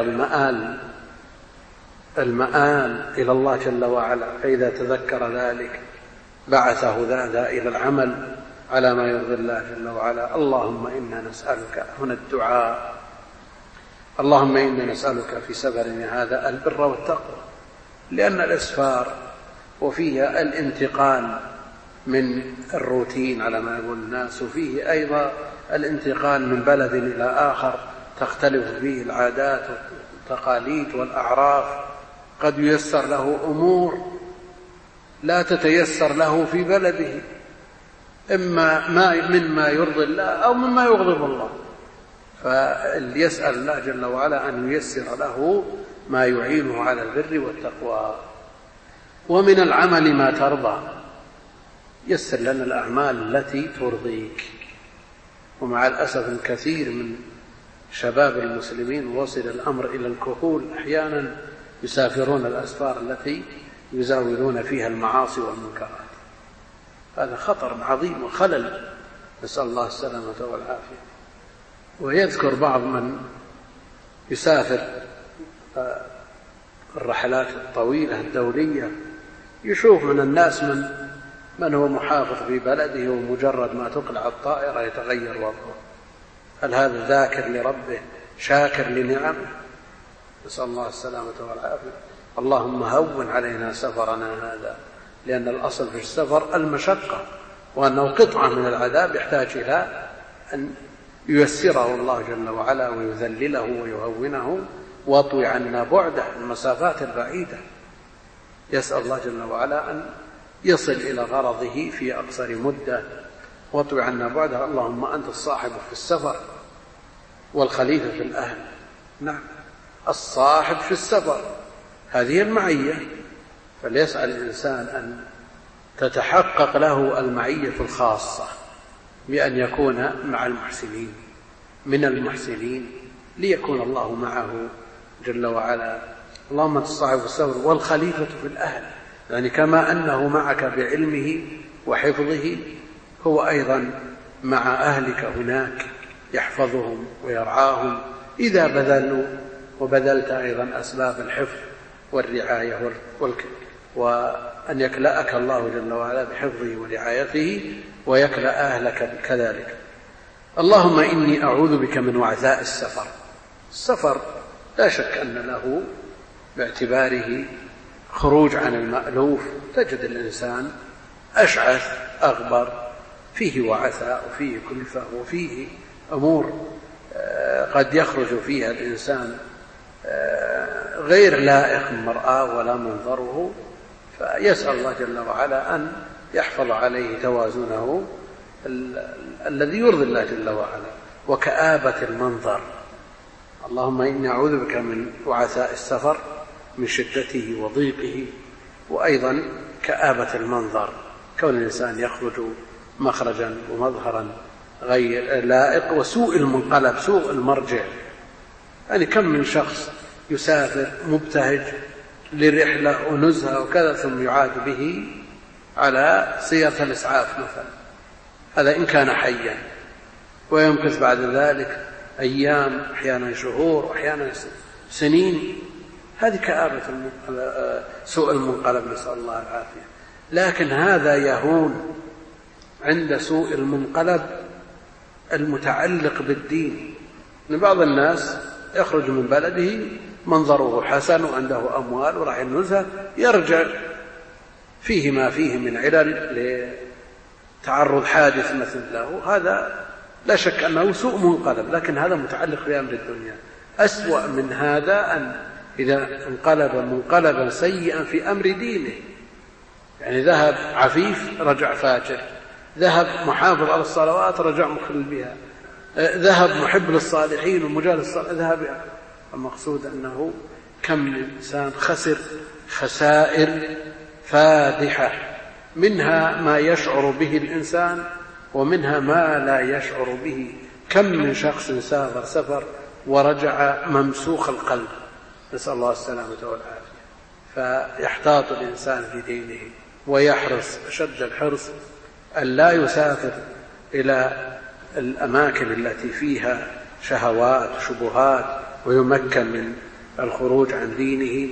المآل إلى الله جل وعلا، فإذا تذكر ذلك بعثه ذا إلى العمل على ما يرضي الله جل وعلا. اللهم إنا نسألك هنا الدعاء، اللهم إنا نسألك في سفرنا هذا البر والتقوى، لأن الإسفار وفيها الانتقال من الروتين على ما يقول الناس، وفيه أيضا الانتقال من بلد إلى آخر تختلف فيه العادات والتقاليد والأعراف. قد ييسر له أمور لا تتيسر له في بلده، إما مما يرضي الله أو مما يغضب الله. فليسأل الله جل وعلا أن ييسر له ما يعينه على البر والتقوى. ومن العمل ما ترضى، يسر لنا الأعمال التي ترضيك. ومع الأسف الكثير من شباب المسلمين وصل الأمر إلى الكحول، أحيانا يسافرون الأسفار التي يزاولون فيها المعاصي والمنكرات. هذا خطر عظيم وخلل، نسأل الله السلامة والعافية. ويذكر بعض من يسافر الرحلات الطويلة الدولية، يشوف من الناس من هو محافظ في بلده، ومجرد ما تقلع الطائرة يتغير وضعه. هل هذا ذاكر لربه شاكر لنعمه؟ نسأل الله السلامة والعافية. اللهم هون علينا سفرنا هذا، لأن الأصل في السفر المشقة، وأنه قطعة من العذاب يحتاج إلى أن ييسره الله جل وعلا ويذلله ويهونه واطوي عنا بعده المسافات البعيدة. يسأل الله جل وعلا أن يصل إلى غرضه في أقصر مدة واطوي عنا بعده. اللهم أنت الصاحب في السفر والخليفة في الأهل. نعم، الصاحب في السفر هذه المعية، فليسأل الإنسان أن تتحقق له المعية الخاصة بأن يكون مع المحسنين من المحسنين ليكون الله معه جل وعلا. اللهم أنت الصاحب في السفر والخليفة في الأهل، يعني كما أنه معك بعلمه وحفظه هو أيضا مع أهلك هناك يحفظهم ويرعاهم إذا بذلوا، وبذلت أيضا أسباب الحفظ والرعاية وأن يكلأك الله جل وعلا بحفظه ورعايته ويكلأ أهلك كذلك. اللهم إني أعوذ بك من وعثاء السفر. السفر لا شك أن له باعتباره خروج عن المألوف، تجد الإنسان أشعث أغبر، فيه وعثاء وفيه كلفة وفيه أمور قد يخرج فيها الإنسان غير لائق المرأة ولا منظره، فيسأل الله جل وعلا أن يحفظ عليه توازنه الذي يرضي الله جل وعلا. وكآبة المنظر، اللهم إني أعوذ بك من وعثاء السفر من شدته وضيقه، وأيضا كآبة المنظر، كون الإنسان يخرج مخرجا ومظهرا غير لائق، وسوء المنقلب سوء المرجع. يعني كم من شخص يسافر مبتهج لرحلة ونزهة وكذا ثم يعاد به على سيارة الإسعاف مثلا، هذا إن كان حيا، ويمكث بعد ذلك أيام أحيانا شهور وأحيانا سنين. هذه كآبة سوء المنقلب، نسأل الله العافية. لكن هذا يهون عند سوء المنقلب المتعلق بالدين. إن بعض الناس يخرج من بلده منظره حسن وعنده أموال وراح النزهة، يرجع فيه ما فيه من علل لتعرض حادث مثل له، هذا لا شك أنه سوء منقلب، لكن هذا متعلق بأمر الدنيا. أسوأ من هذا أن إذا انقلب منقلبا سيئا في أمر دينه، يعني ذهب عفيف رجع فاجر، ذهب محافظ على الصلوات رجع مخل بها، ذهب محب للصالحين ومجالس الصالحين ذهب. المقصود أنه كم من إنسان خسر خسائر فادحة، منها ما يشعر به الإنسان ومنها ما لا يشعر به. كم من شخص سافر سفر ورجع ممسوخ القلب، نسأل الله السلامة والعافية. فيحتاط الإنسان في دينه ويحرص أشد الحرص أن لا يسافر إلى الأماكن التي فيها شهوات شبهات، ويمكن من الخروج عن دينه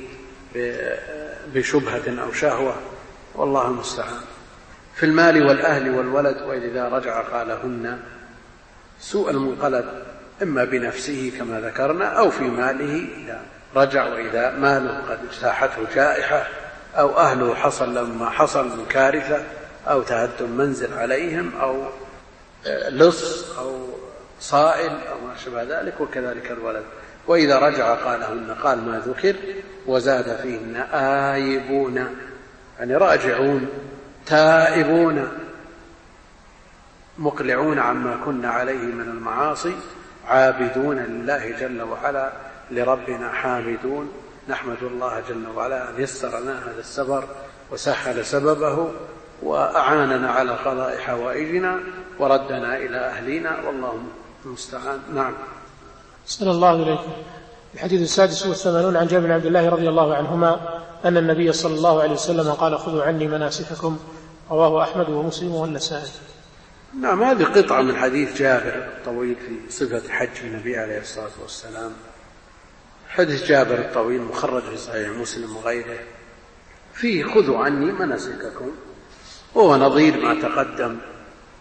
بشبهة أو شهوة، والله المستعان. في المال والأهل والولد، وإذا رجع قالهن. سوء المنقلب إما بنفسه كما ذكرنا، أو في ماله إذا رجع، وإذا ماله قد اجتاحته جائحة، أو أهله حصل لهم ما حصل من كارثة، أو تهدم منزل عليهم، أو لص أو صائل أو ما شابه ذلك، وكذلك الولد. وإذا رجع قالهن، قال ما ذكر، وزاد فيهن آيبون، يعني راجعون تائبون مقلعون عما كنا عليه من المعاصي، عابدون لله جل وعلا لربنا حامدون. نحمد الله جل وعلا أن يسر لنا هذا السفر وسهل سببه وأعاننا على قضاء حوائجنا وردنا إلى أهلنا، والله المستعان. نعم. صلى الله عليكم. الحديث 86 عن جابر بن عبد الله رضي الله عنهما أن النبي صلى الله عليه وسلم قال خذوا عني مناسككم، رواه أحمد ومسلم والنسائي. نعم، هذه قطعة من حديث جابر الطويل في صفة حج النبي عليه الصلاة والسلام. حديث جابر الطويل مخرج في صحيح مسلم وغيره، فيه خذوا عني مناسككم، وهو نظير ما تقدم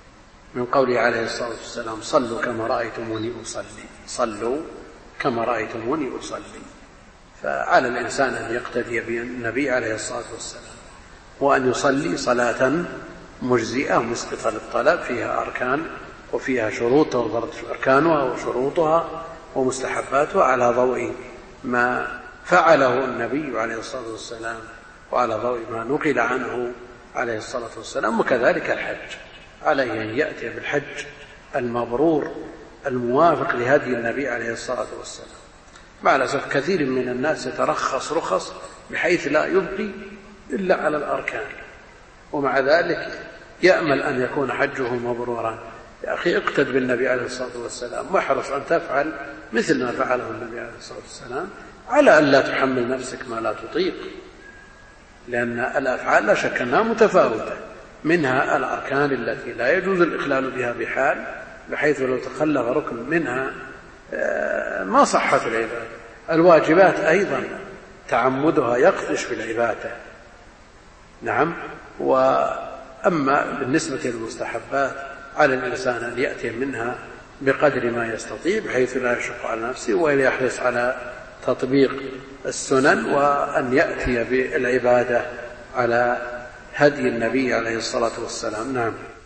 من قوله عليه الصلاة والسلام صلوا كما رأيتموني أصلي، صلوا كما رأيتموني أصلي. فعلى الإنسان أن يقتدي بالنبي عليه الصلاة والسلام، وأن يصلي صلاة مجزئة مسقطة للطلب، فيها أركان وفيها شروط توفرت أركانها وشروطها ومستحباتها على ضوء ما فعله النبي عليه الصلاة والسلام وعلى ضوء ما نقل عنه عليه الصلاة والسلام. وكذلك الحج، عليه أن يأتي بالحج المبرور الموافق لهدي النبي عليه الصلاة والسلام. مع الأسف كثير من الناس يترخص رخص بحيث لا يبقي إلا على الأركان، ومع ذلك يأمل أن يكون حجه مبرورا. يا أخي اقتد بالنبي عليه الصلاة والسلام، واحرص أن تفعل مثل ما فعله النبي عليه الصلاة والسلام، على أن لا تحمل نفسك ما لا تطيق، لأن الأفعال لا شك أنها متفاوتة، منها الأركان التي لا يجوز الإخلال بها بحال، بحيث لو تخلف ركن منها ما صحت العبادة. الواجبات أيضا تعمدها يقدش في العبادة، نعم. وأما بالنسبة للمستحبات على الإنسان أن يأتي منها بقدر ما يستطيع بحيث لا يشق على نفسه، وأن يحرص على تطبيق السنن، وأن يأتي بالعبادة على هدي النبي عليه الصلاة والسلام. نعم.